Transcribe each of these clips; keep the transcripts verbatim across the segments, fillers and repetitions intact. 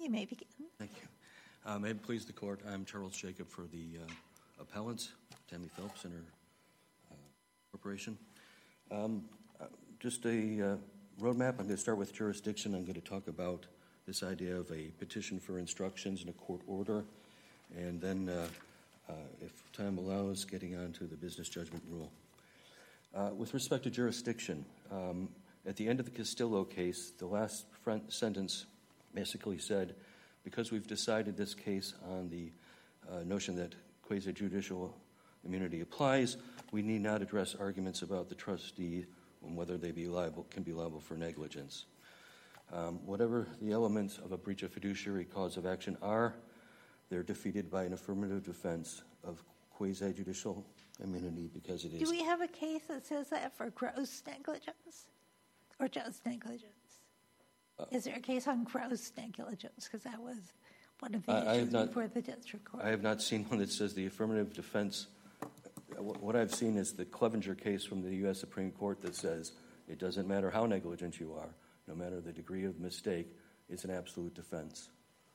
You may begin. Thank you. Uh, may it please the court, I'm Charles Jacob for the uh, appellants, Tammy Phelps and her uh, corporation. Um, uh, just a uh, roadmap. I'm going to start with jurisdiction. I'm going to talk about this idea of a petition for instructions in a court order, and then, uh, uh, if time allows, getting on to the business judgment rule. Uh, with respect to jurisdiction, um, at the end of the Castillo case, the last front sentence basically said, because we've decided this case on the uh, notion that quasi-judicial immunity applies, we need not address arguments about the trustee and whether they be liable, can be liable for negligence. Um, whatever the elements of a breach of fiduciary cause of action are, they're defeated by an affirmative defense of quasi-judicial immunity because it is... Do we have a case that says that for gross negligence or just negligence? Uh, is there a case on gross negligence? Because that was one of the I, issues I not, before the district court. I have not seen one that says the affirmative defense. What I've seen is the Clevenger case from the U S Supreme Court that says it doesn't matter how negligent you are, no matter the degree of mistake, it's an absolute defense.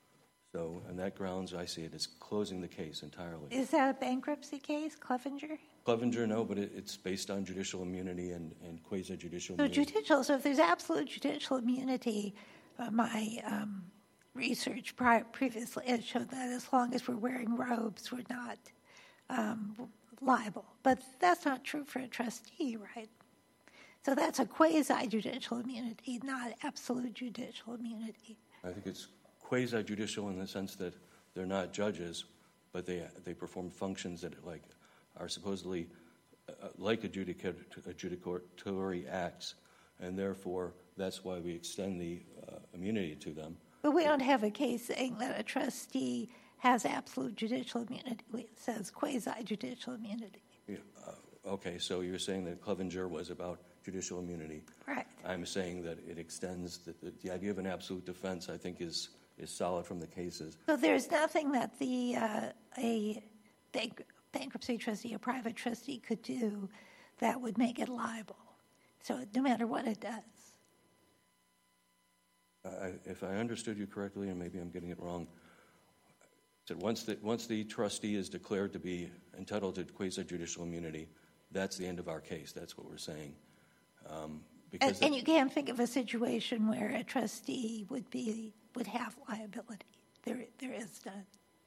So on that grounds, I see it as closing the case entirely. Is that a bankruptcy case, Clevenger? Clevenger, no, but it, it's based on judicial immunity and, and quasi-judicial so immunity. Judicial, so if there's absolute judicial immunity, uh, my um, research prior, previously has showed that as long as we're wearing robes, we're not um, liable. But that's not true for a trustee, right? So that's a quasi-judicial immunity, not absolute judicial immunity. I think it's quasi-judicial in the sense that they're not judges, but they they perform functions that like are supposedly uh, like adjudicat- adjudicatory acts, and therefore that's why we extend the uh, immunity to them. But we don't have a case saying that a trustee has absolute judicial immunity. It says quasi-judicial immunity. Yeah, uh, okay, so you're saying that Clevenger was about judicial immunity. Right. I'm saying that it extends, the, the, the idea of an absolute defense, I think, is is solid from the cases. So there's nothing that the uh, a bank, bankruptcy trustee, a private trustee could do that would make it liable. So no matter what it does. I, if I understood you correctly, and maybe I'm getting it wrong, that once the, once the trustee is declared to be entitled to quasi-judicial immunity, that's the end of our case. That's what we're saying. Um, because and, and you can't think of a situation where a trustee would be would have liability. There, there is none.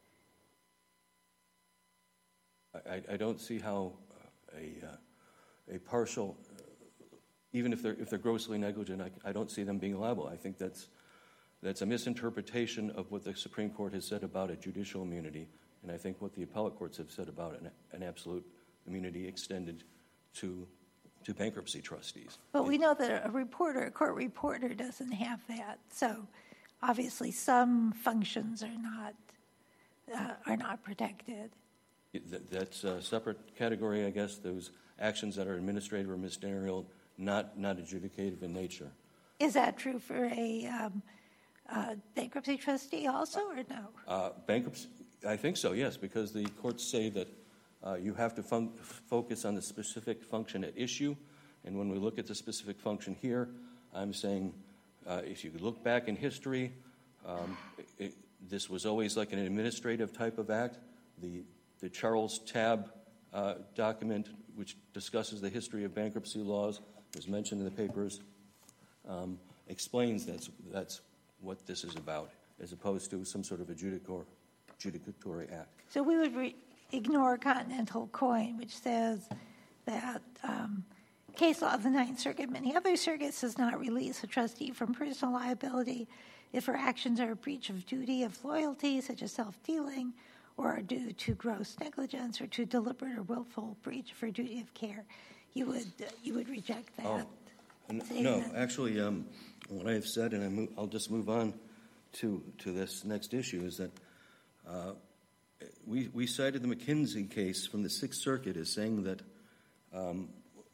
I, I don't see how uh, a uh, a partial, uh, even if they're if they're grossly negligent, I, I don't see them being liable. I think that's that's a misinterpretation of what the Supreme Court has said about a judicial immunity, and I think what the appellate courts have said about an, an absolute immunity extended to to bankruptcy trustees. But we know that a reporter, a court reporter, doesn't have that. So obviously, some functions are not uh, are not protected. That's a separate category, I guess. Those actions that are administrative or ministerial, not not adjudicative in nature. Is that true for a um, uh, bankruptcy trustee also, or no? Uh, bankruptcy, I think so. Yes, because the courts say that uh, you have to fun- focus on the specific function at issue, and when we look at the specific function here, I'm saying. Uh, if you look back in history, um, it, this was always like an administrative type of act. The, the Charles Tabb uh, document, which discusses the history of bankruptcy laws, was mentioned in the papers, um, explains that's, that's what this is about, as opposed to some sort of adjudicator, adjudicatory act. So we would re- ignore Continental Coin, which says that um, case law of the Ninth Circuit, many other circuits, does not release a trustee from personal liability if her actions are a breach of duty of loyalty, such as self-dealing, or are due to gross negligence or to deliberate or willful breach of her duty of care. You would uh, you would reject that? Oh, n- no, that. actually, um, what I have said, and I move, I'll just move on to to this next issue, is that uh, we we cited the McKinsey case from the Sixth Circuit as saying that. Um,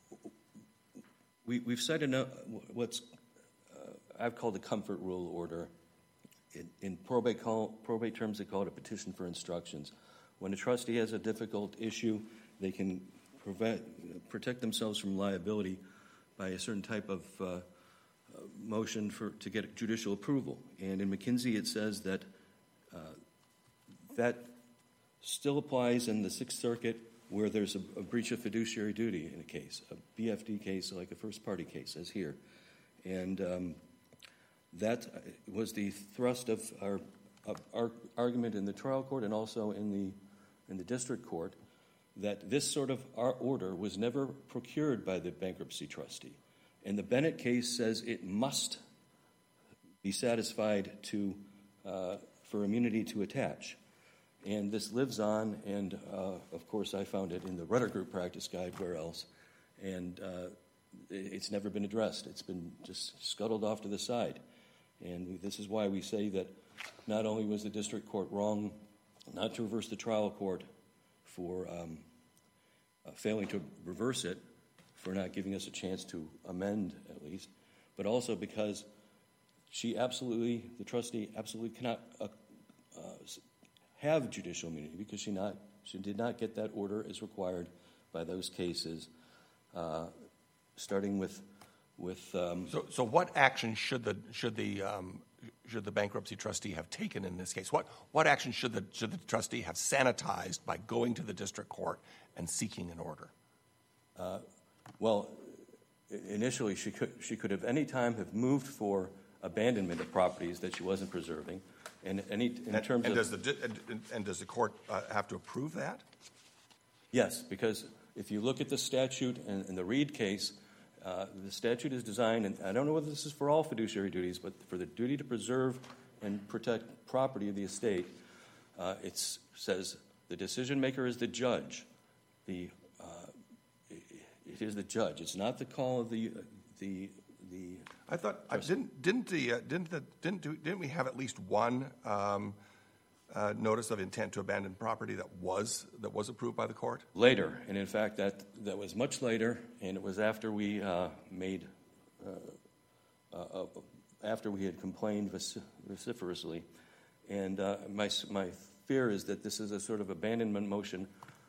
We, we've cited a, what's uh, I've called a comfort rule order. In, in probate, call, probate terms, they call it a petition for instructions. When a trustee has a difficult issue, they can prevent, protect themselves from liability by a certain type of uh, motion for to get judicial approval. And in McKinsey, it says that uh, that still applies in the Sixth Circuit where there's a, a breach of fiduciary duty in a case, a B F D case, like a first-party case, as here. And um, that was the thrust of our, of our argument in the trial court and also in the in the district court, that this sort of our order was never procured by the bankruptcy trustee. And the Bennett case says it must be satisfied to uh, for immunity to attach. And this lives on, and uh, of course I found it in the Rudder Group Practice Guide, where else, and uh, it's never been addressed. It's been just scuttled off to the side. And we, this is why we say that not only was the district court wrong not to reverse the trial court for um, uh, failing to reverse it, for not giving us a chance to amend at least, but also because she absolutely, the trustee absolutely cannot uh, uh, have judicial immunity because she not she did not get that order as required by those cases, uh, starting with with. Um, so, so what action should the should the um, should the bankruptcy trustee have taken in this case? What what action should the should the trustee have sanitized by going to the district court and seeking an order? Uh, well, initially she could she could have any time have moved for abandonment of properties that she wasn't preserving, and any in and, terms and of does the and, and does the court uh, have to approve that? Yes, because if you look at the statute and, and the Reed case. Uh, the statute is designed, and I don't know whether this is for all fiduciary duties, but for the duty to preserve and protect property of the estate, uh, it says the decision maker is the judge. The uh, it, it is the judge. It's not the call of the uh, the the. I thought I didn't didn't the uh, didn't the didn't do, didn't we have at least one um, uh, notice of intent to abandon property that was that was approved by the court? Later, and in fact that that was much later, and it was after we uh, made uh, uh, uh, after we had complained vociferously, and uh, my my fear is that this is a sort of abandonment motion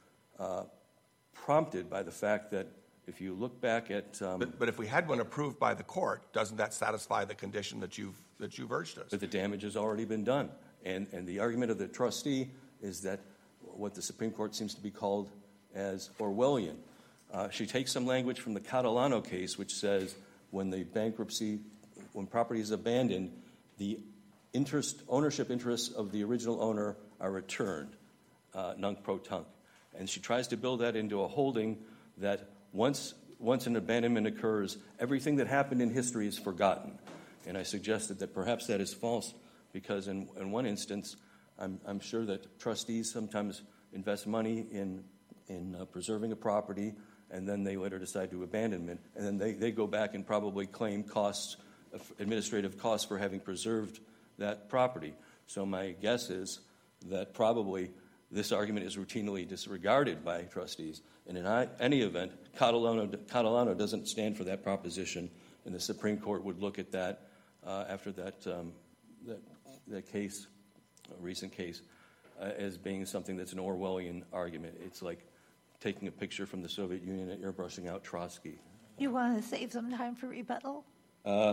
uh, prompted by the fact that if you look back at um, but, but if we had one approved by the court, doesn't that satisfy the condition that you've that you've urged us? But the damage has already been done. And, and the argument of the trustee is that what the Supreme Court seems to be called as Orwellian. Uh, she takes some language from the Catalano case, which says when the bankruptcy, when property is abandoned, the interest, ownership interests of the original owner are returned, uh, nunc pro tunc. And she tries to build that into a holding that once, once an abandonment occurs, everything that happened in history is forgotten. And I suggested that perhaps that is false. Because in, in one instance, I'm, I'm sure that trustees sometimes invest money in in uh, preserving a property, and then they later decide to abandon it, and then they, they go back and probably claim costs, administrative costs for having preserved that property. So my guess is that probably this argument is routinely disregarded by trustees. And in I, any event, Catalano, Catalano doesn't stand for that proposition, and the Supreme Court would look at that uh, after that. Um, that that case, a recent case, uh, as being something that's an Orwellian argument. It's like taking a picture from the Soviet Union and airbrushing out Trotsky. You want to save some time for rebuttal? Uh,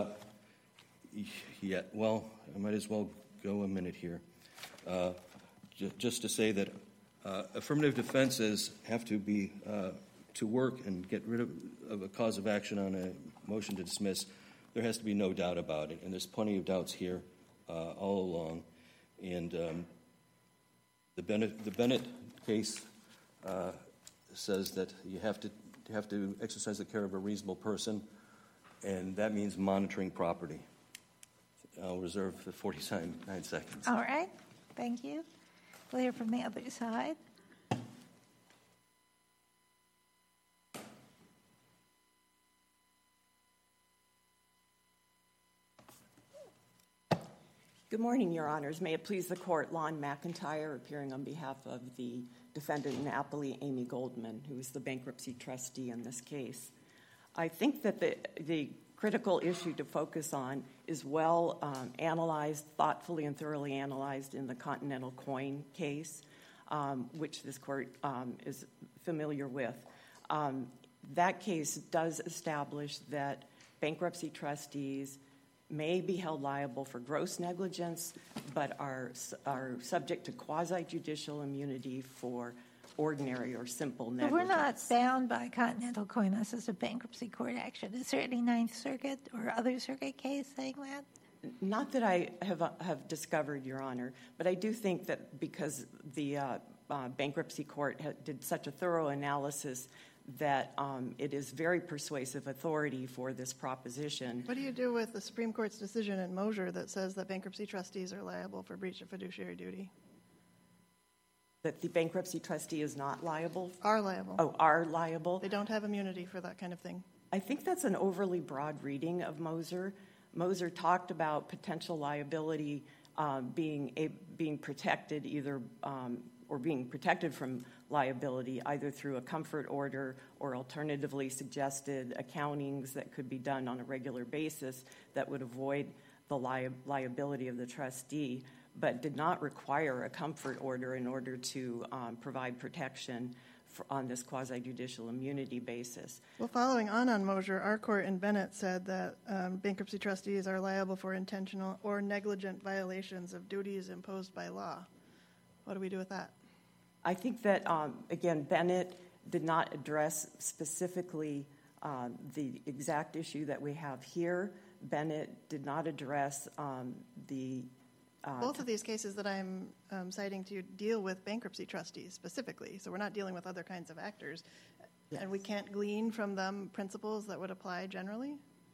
yeah, well, I might as well go a minute here. Uh, j- just to say that uh, affirmative defenses have to be, uh, to work and get rid of, of a cause of action on a motion to dismiss, there has to be no doubt about it. And there's plenty of doubts here. Uh, all along, and um, the Bennett the Bennett case uh, says that you have to you have to exercise the care of a reasonable person, and that means monitoring property. I'll reserve the forty-nine seconds. All right, thank you. We'll hear from the other side. Good morning, Your Honors. May it please the Court, Lon McIntyre, appearing on behalf of the defendant in appellee, Amy Goldman, who is the bankruptcy trustee in this case. I think that the, the critical issue to focus on is well um, analyzed, thoughtfully and thoroughly analyzed in the Continental Coin case, um, which this Court um, is familiar with. Um, that case does establish that bankruptcy trustees may be held liable for gross negligence, but are, are subject to quasi-judicial immunity for ordinary or simple negligence. But we're not bound by Continental Coin. This is a bankruptcy court action. Is there any Ninth Circuit or other circuit case saying that? Not that I have uh, have discovered, Your Honor, but I do think that because the uh, uh, bankruptcy court ha- did such a thorough analysis that um, it is very persuasive authority for this proposition. What do you do with the Supreme Court's decision in Mosier that says that bankruptcy trustees are liable for breach of fiduciary duty? That the bankruptcy trustee is not liable? Are liable. Oh, are liable? They don't have immunity for that kind of thing. I think that's an overly broad reading of Moser. Moser talked about potential liability um, being a, being protected either um, or being protected from liability either through a comfort order or alternatively suggested accountings that could be done on a regular basis that would avoid the li- liability of the trustee, but did not require a comfort order in order to um, provide protection for, on this quasi-judicial immunity basis. Well, following on on Mosier, our court in Bennett said that um, bankruptcy trustees are liable for intentional or negligent violations of duties imposed by law. What do we do with that? I think that, um, again, Bennett did not address specifically um, the exact issue that we have here. Bennett did not address um, the Uh, Both of these cases that I'm um, citing to you deal with bankruptcy trustees specifically, so we're not dealing with other kinds of actors. Yes. And we can't glean from them principles that would apply generally?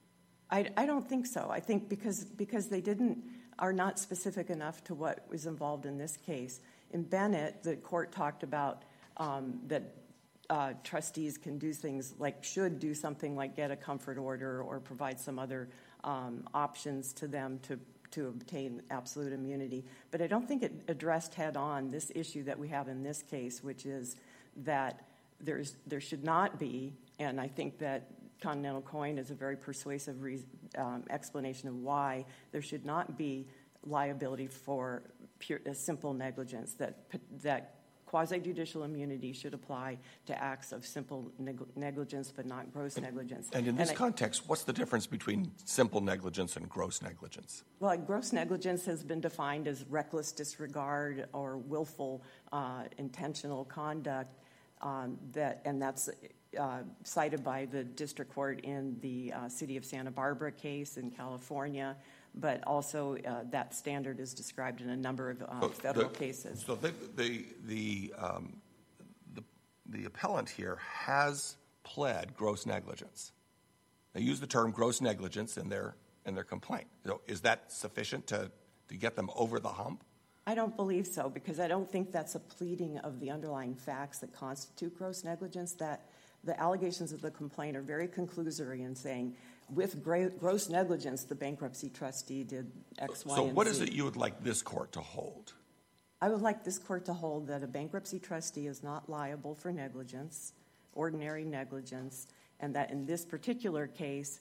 I, I don't think so. I think because because they didn't are not specific enough to what was involved in this case. In Bennett, the court talked about um, that uh, trustees can do things like should do something like get a comfort order or provide some other um, options to them to to obtain absolute immunity. But I don't think it addressed head-on this issue that we have in this case, which is that there's there should not be, and I think that Continental Coin is a very persuasive re- um, explanation of why there should not be liability for pure, uh, simple negligence, that that quasi-judicial immunity should apply to acts of simple neg- negligence but not gross and, negligence. And in this and I, context, what's the difference between simple negligence and gross negligence? Well, gross negligence has been defined as reckless disregard or willful uh, intentional conduct, um, that, and that's uh, cited by the district court in the uh, City of Santa Barbara case in California. But also uh, that standard is described in a number of uh, so federal the, cases. So the the the, um, the the appellant here has pled gross negligence. They use the term gross negligence in their in their complaint. So is that sufficient to, to get them over the hump? I don't believe so, because I don't think that's a pleading of the underlying facts that constitute gross negligence. That the allegations of the complaint are very conclusory in saying, with gross negligence, the bankruptcy trustee did X, Y, so and Z. what is it you would like this court to hold? I would like this court to hold that a bankruptcy trustee is not liable for negligence, ordinary negligence, and that in this particular case,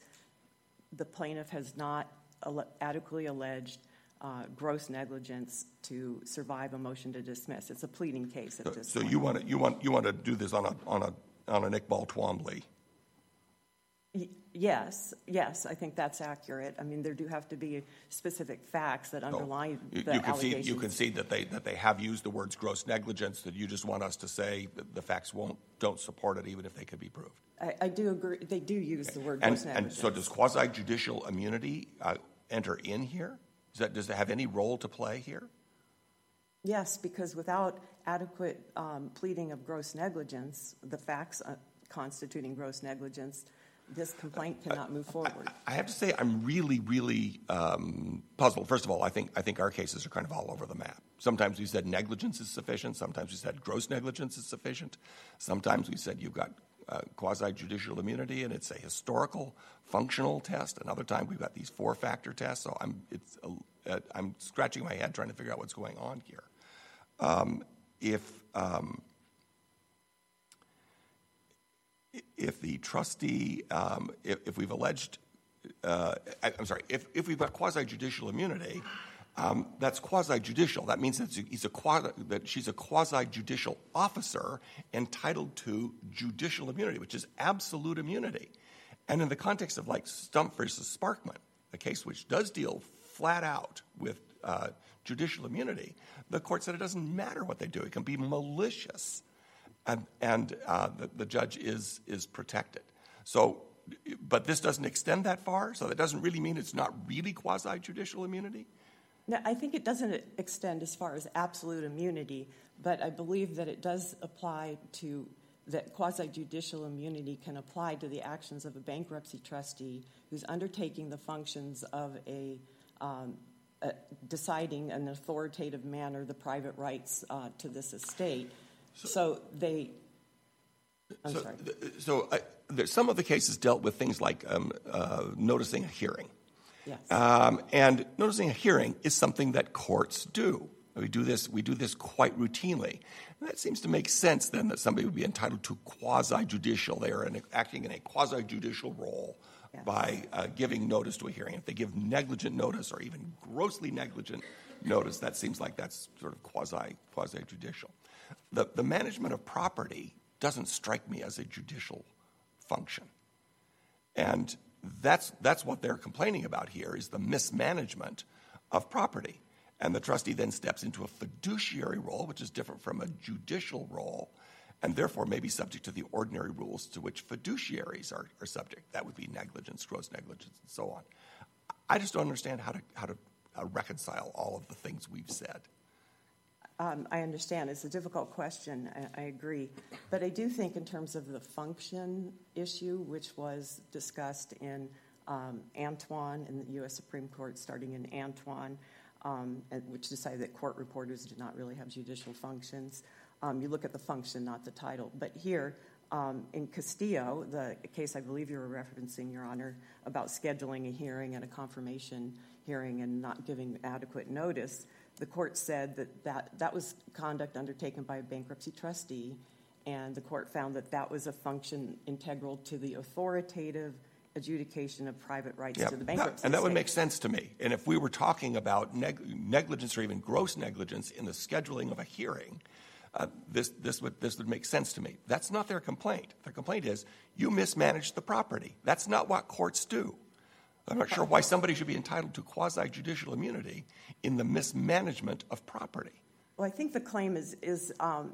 the plaintiff has not al- adequately alleged uh, gross negligence to survive a motion to dismiss. It's a pleading case at So, this so point. you want to you want you want to do this on a on a on an Iqbal Twombly? Yes, yes, I think that's accurate. I mean, there do have to be specific facts that underlie so you, the you can allegations. see you can see that they that they have used the words gross negligence. That you just want us to say that the facts won't don't support it, even if they could be proved. I, I do agree. They do use the word And, gross negligence. and so, does quasi judicial immunity uh, enter in here? Does that does it have any role to play here? Yes, because without adequate um, pleading of gross negligence, the facts uh, constituting gross negligence, this complaint cannot move forward. I, I have to say, I'm really, really um, puzzled. First of all, I think I think our cases are kind of all over the map. Sometimes we said negligence is sufficient. Sometimes we said gross negligence is sufficient. Sometimes we said you've got uh, quasi-judicial immunity and it's a historical, functional test. Another time we've got these four-factor tests. So I'm it's uh, I'm scratching my head trying to figure out what's going on here. Um, if um, If the trustee, um, if, if we've alleged, uh, I, I'm sorry, if, if we've got quasi-judicial immunity, um, that's quasi-judicial. That means that, he's a quasi, that she's a quasi-judicial officer entitled to judicial immunity, which is absolute immunity. And in the context of like Stump versus Sparkman, a case which does deal flat out with uh, judicial immunity, the court said it doesn't matter what they do. It can be malicious, and, and uh, the, the judge is, is protected. So, but this doesn't extend that far, so that doesn't really mean it's not really quasi-judicial immunity? No, I think it doesn't extend as far as absolute immunity, but I believe that it does apply to, that quasi-judicial immunity can apply to the actions of a bankruptcy trustee who's undertaking the functions of a, um, a deciding in an authoritative manner the private rights uh, to this estate. So, so they, I'm so, sorry. Th- so I, there, some of the cases dealt with things like um, uh, noticing a hearing. Yes. Um, and noticing a hearing is something that courts do. We do this. We do this quite routinely, and that seems to make sense. Then that somebody would be entitled to quasi-judicial. They are in, acting in a quasi-judicial role yes. by uh, giving notice to a hearing. If they give negligent notice or even grossly negligent notice, that seems like that's sort of quasi quasi-judicial. The the management of property doesn't strike me as a judicial function, and that's that's what they're complaining about here is the mismanagement of property. And the trustee then steps into a fiduciary role, which is different from a judicial role, and therefore may be subject to the ordinary rules to which fiduciaries are, are subject. That would be negligence, gross negligence, and so on. I just don't understand how to how to uh, reconcile all of the things we've said. Um, I understand. It's a difficult question. I, I agree. But I do think in terms of the function issue, which was discussed in um, Antoine in the U S Supreme Court, starting in Antoine, Um, which decided that court reporters do not really have judicial functions. Um, you look at the function, not the title. But here, um, in Castillo, the case I believe you were referencing, Your Honor, about scheduling a hearing and a confirmation hearing and not giving adequate notice, the court said that that, that was conduct undertaken by a bankruptcy trustee, and the court found that that was a function integral to the authoritative adjudication of private rights yeah, to the bankruptcy that, and that estate. would make sense to me. And if we were talking about neg- negligence or even gross negligence in the scheduling of a hearing, uh, this this would this would make sense to me. That's not their complaint. Their complaint is you mismanaged the property. That's not what courts do. I'm not sure why somebody should be entitled to quasi-judicial immunity in the mismanagement of property. Well, I think the claim is is um,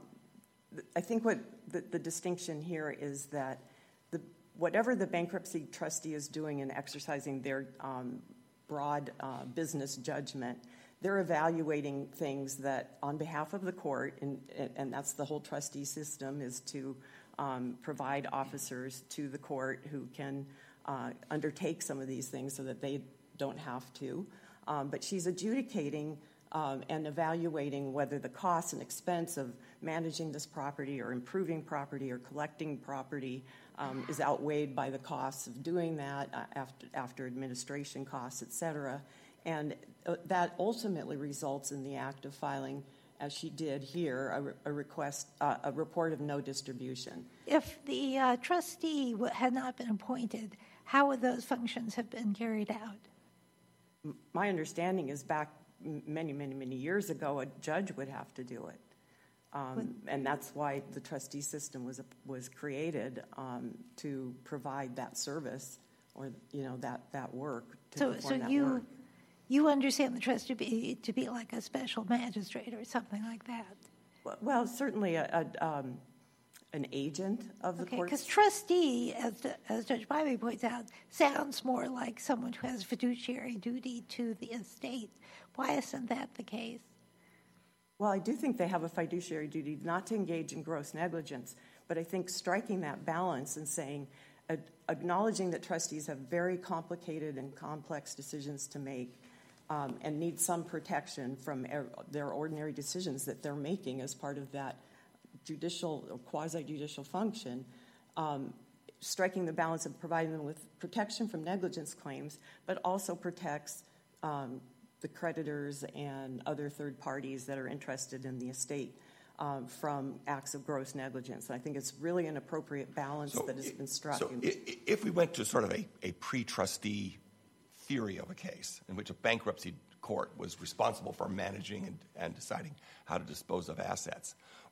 I think what the, the distinction here is that the whatever the bankruptcy trustee is doing in exercising their um, broad uh, business judgment, they're evaluating things that on behalf of the court, and, and that's the whole trustee system, is to um, provide officers to the court who can uh, undertake some of these things so that they don't have to. Um, but she's adjudicating um, and evaluating whether the cost and expense of managing this property or improving property or collecting property Um, is outweighed by the costs of doing that uh, after, after administration costs, et cetera. And uh, that ultimately results in the act of filing, as she did here, a, re- a request, uh, a report of no distribution. If the uh, trustee w- had not been appointed, how would those functions have been carried out? M- my understanding is back m- many, many, many years ago, a judge would have to do it. Um, and that's why the trustee system was was created um, to provide that service, or you know that that work. To so, perform so that you work. you understand the trustee to be to be like a special magistrate or something like that. Well, well certainly a, a, um, an agent of the Okay, court. because trustee, as as Judge Bybee points out, sounds more like someone who has fiduciary duty to the estate. Why isn't that the case? Well, I do think they have a fiduciary duty not to engage in gross negligence, but I think striking that balance and saying, uh, acknowledging that trustees have very complicated and complex decisions to make um, and need some protection from er- their ordinary decisions that they're making as part of that judicial or quasi-judicial function, um, striking the balance of providing them with protection from negligence claims, but also protects um, the creditors and other third parties that are interested in the estate um, from acts of gross negligence. And I think it's really an appropriate balance so that has been struck. So if we went to sort of a, a pre-trustee theory of a case in which a bankruptcy court was responsible for managing and, and deciding how to dispose of assets,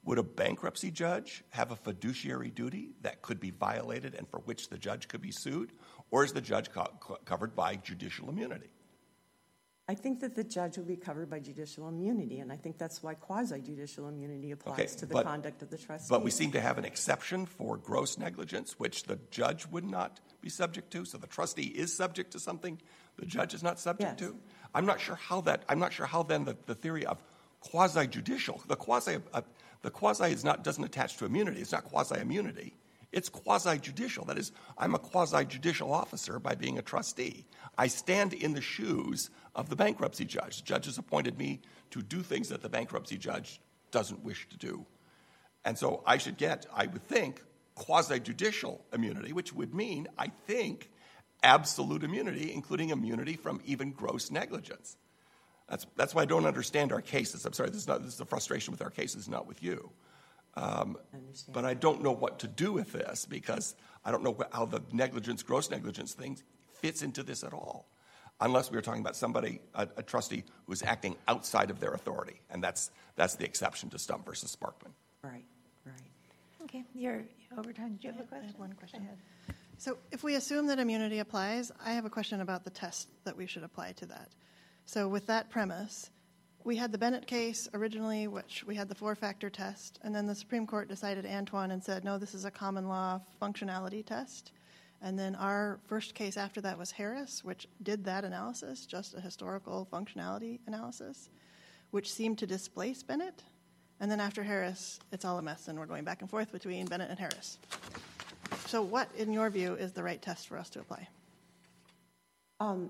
would a bankruptcy judge have a fiduciary duty that could be violated and for which the judge could be sued? Or is the judge co- co- covered by judicial immunity? I think that the judge will be covered by judicial immunity, and I think that's why quasi-judicial immunity applies Okay, to the but- conduct of the trustee. But we seem to have an exception for gross negligence, which the judge would not be subject to. So the trustee is subject to something the judge is not subject Yes. to. I'm not sure how that. I'm not sure how then the, the theory of quasi-judicial. The quasi. Uh, the quasi is not doesn't attach to immunity. It's not quasi-immunity. It's quasi-judicial. That is, I'm a quasi-judicial officer by being a trustee. I stand in the shoes of the bankruptcy judge. The judge has appointed me to do things that the bankruptcy judge doesn't wish to do. And so I should get, I would think, quasi-judicial immunity, which would mean, I think, absolute immunity, including immunity from even gross negligence. That's, that's why I don't understand our cases. I'm sorry, this is, not, this is the frustration with our cases, not with you. Um, I understand. but I don't know what to do with this because I don't know how the negligence, gross negligence thing fits into this at all. Unless we were talking about somebody, a, a trustee who's acting outside of their authority. And that's, that's the exception to Stump versus Sparkman. Right, right. Okay, you're over time. Did you have a I question? have one question. Go ahead. So if we assume that immunity applies, I have a question about the test that we should apply to that. So with that premise, we had the Bennett case originally, which we had the four-factor test, and then the Supreme Court decided Antoine and said, no, this is a common law functionality test. And then our first case after that was Harris, which did that analysis, just a historical functionality analysis, which seemed to displace Bennett. And then after Harris, it's all a mess, and we're going back and forth between Bennett and Harris. So what, in your view, is the right test for us to apply? Um,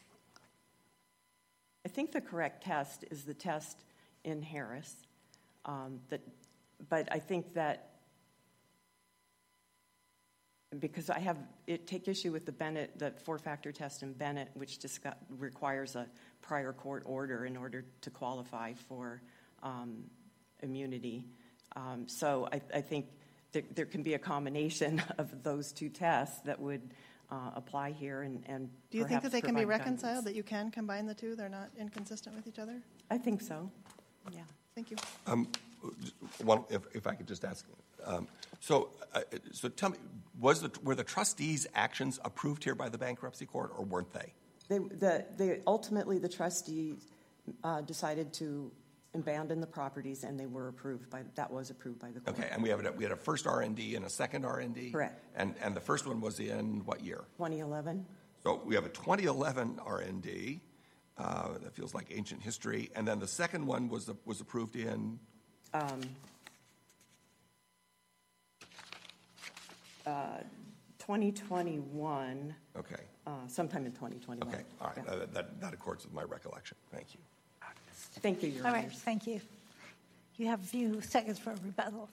I think the correct test is the test in Harris. Um, that, but I think that because I have it, take issue with the Bennett, the four-factor test in Bennett, which discuss, requires a prior court order in order to qualify for um, immunity. Um, so I, I think there, there can be a combination of those two tests that would uh, apply here and, and Do you think that they can be provide reconciled, guidance. that you can combine the two? They're not inconsistent with each other? I think so. Yeah. Thank you. Um, one, if, if I could just ask, um, so uh, so tell me, was the, were the trustees' actions approved here by the bankruptcy court, or weren't they? They, the, they ultimately the trustees uh, decided to abandon the properties, and they were approved by that was approved by the court. Okay, and we have a, we had a first R and D and a second R and D. Correct. And and the first one was in what year? twenty eleven. So we have a twenty eleven R and D. Uh, that feels like ancient history. And then the second one was was approved in. Um, uh, twenty twenty-one. Okay. Uh, sometime in twenty twenty-one. Okay. All right. Yeah. Uh, that that accords with my recollection. Thank you. Thank you, Your All right, Honors. thank you. You have a few seconds for a rebuttal.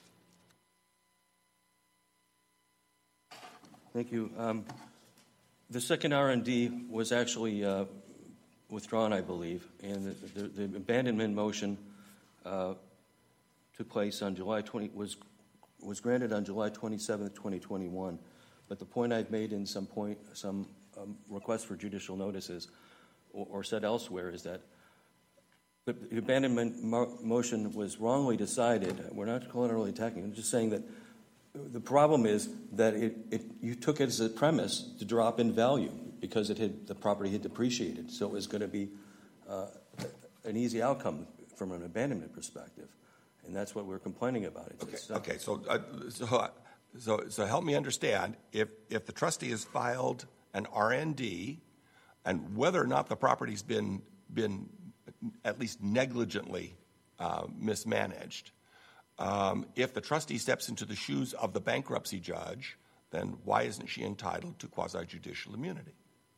Thank you. Um, the second R and D was actually uh, withdrawn, I believe, and the, the, the abandonment motion uh, took place on July twentieth, was was granted on July twenty-seventh, twenty twenty-one. But the point I've made in some point, some um, request for judicial notices, or, or said elsewhere, is that the abandonment mo- motion was wrongly decided. We're not collaterally attacking. I'm just saying that the problem is that it, it you took it as a premise to drop in value because it had the property had depreciated. So it was going to be uh, an easy outcome from an abandonment perspective, and that's what we're complaining about. It's, Okay. it's, uh, Okay. So uh, so so so help me understand if if the trustee has filed an R and D, and whether or not the property's been been at least negligently uh, mismanaged. Um, if the trustee steps into the shoes of the bankruptcy judge, then why isn't she entitled to quasi-judicial immunity?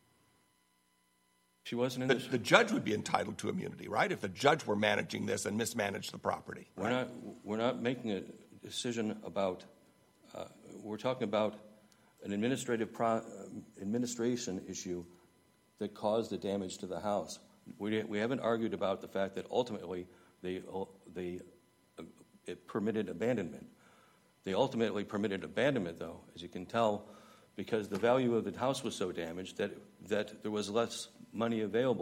she wasn't in The, this. the judge would be entitled to immunity, right? If the judge were managing this and mismanaged the property. We're right? not. We're not making a decision about. Uh, we're talking about an administrative pro, uh, administration issue that caused the damage to the house. We we haven't argued about the fact that ultimately they they uh, it permitted abandonment. They ultimately permitted abandonment, though, as you can tell, because the value of the house was so damaged that that there was less money available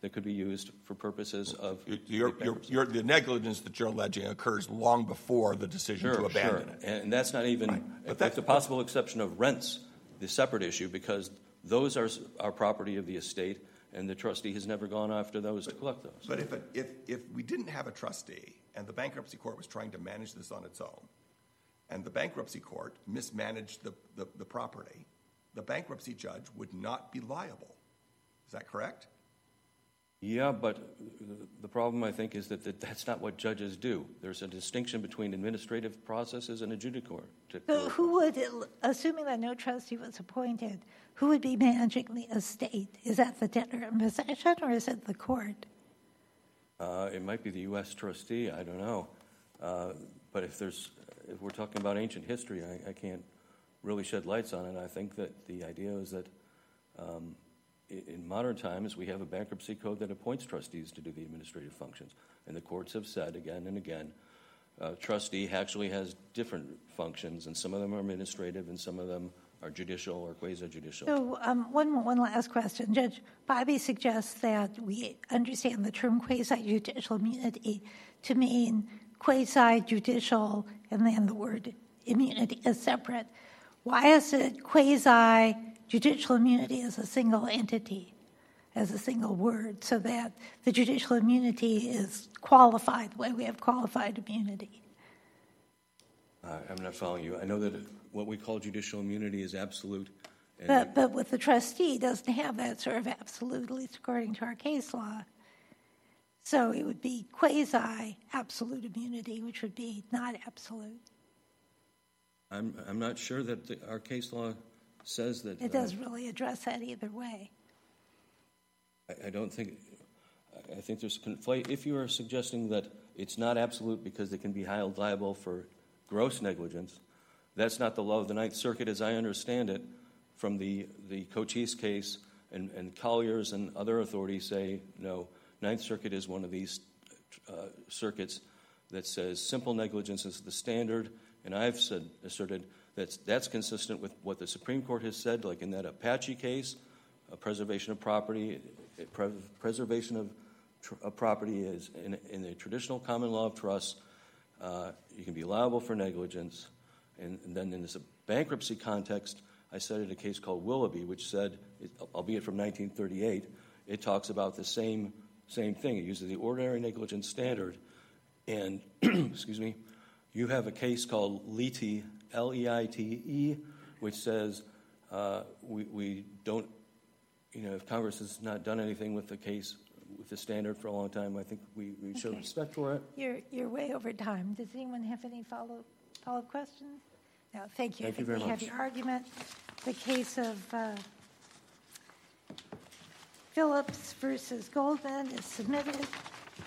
that could be used for purposes of Your, your, your, the negligence that you're alleging occurs long before the decision sure, to abandon sure. it. And that's not even, Right. But with that's the possible exception of rents, the separate issue, because those are, are property of the estate, and the trustee has never gone after those but, to collect those. But if, it, if, if we didn't have a trustee and the bankruptcy court was trying to manage this on its own, and the bankruptcy court mismanaged the, the, the property, the bankruptcy judge would not be liable. Is that correct? Yeah, but the problem, I think, is that, that that's not what judges do. There's a distinction between administrative processes and adjudicator. So who would, assuming that no trustee was appointed, who would be managing the estate? Is that the debtor in possession, or is it the court? Uh, it might be the U S trustee. I don't know. Uh, but if there's, if we're talking about ancient history, I, I can't really shed lights on it. I think that the idea is that um, in modern times, we have a bankruptcy code that appoints trustees to do the administrative functions. And the courts have said again and again, uh, trustee actually has different functions, and some of them are administrative and some of them are judicial or quasi-judicial. So um, one, one last question. Judge Bobby suggests that we understand the term quasi-judicial immunity to mean quasi-judicial and then the word immunity is separate. Why is it quasi-judicial immunity as a single entity, as a single word, so that the judicial immunity is qualified the way we have qualified immunity? Uh, I'm not following you. I know that what we call judicial immunity is absolute. And But, but with the trustee, it doesn't have that sort of absolute, at least according to our case law. So it would be quasi-absolute immunity, which would be not absolute. I'm, I'm not sure that the, our case law says that. It uh, doesn't really address that either way. I, I don't think, I, I think there's conflate. If you are suggesting that it's not absolute because they can be held liable for gross negligence, that's not the law of the Ninth Circuit as I understand it from the, the Cochise case, and, and Collier's and other authorities say, no, Ninth Circuit is one of these uh, circuits that says simple negligence is the standard, and I've said, asserted that that's consistent with what the Supreme Court has said, like in that Apache case, a preservation of property, a pre- preservation of tr- a property is in, in the traditional common law of trust, uh, you can be liable for negligence. And, and then in this bankruptcy context, I cited a case called Willoughby, which said, albeit from nineteen thirty-eight, it talks about the same same thing. It uses the ordinary negligence standard. And, excuse me, you have a case called Leite, L E I T E, which says uh, we, we don't, you know, if Congress has not done anything with the case, with the standard for a long time, I think we, we show Okay. respect for it. You're, you're way over time. Does anyone have any follow, follow-up questions? No, thank you. Thank I think you very we much. have your argument. The case of uh, Phillips versus Goldman is submitted.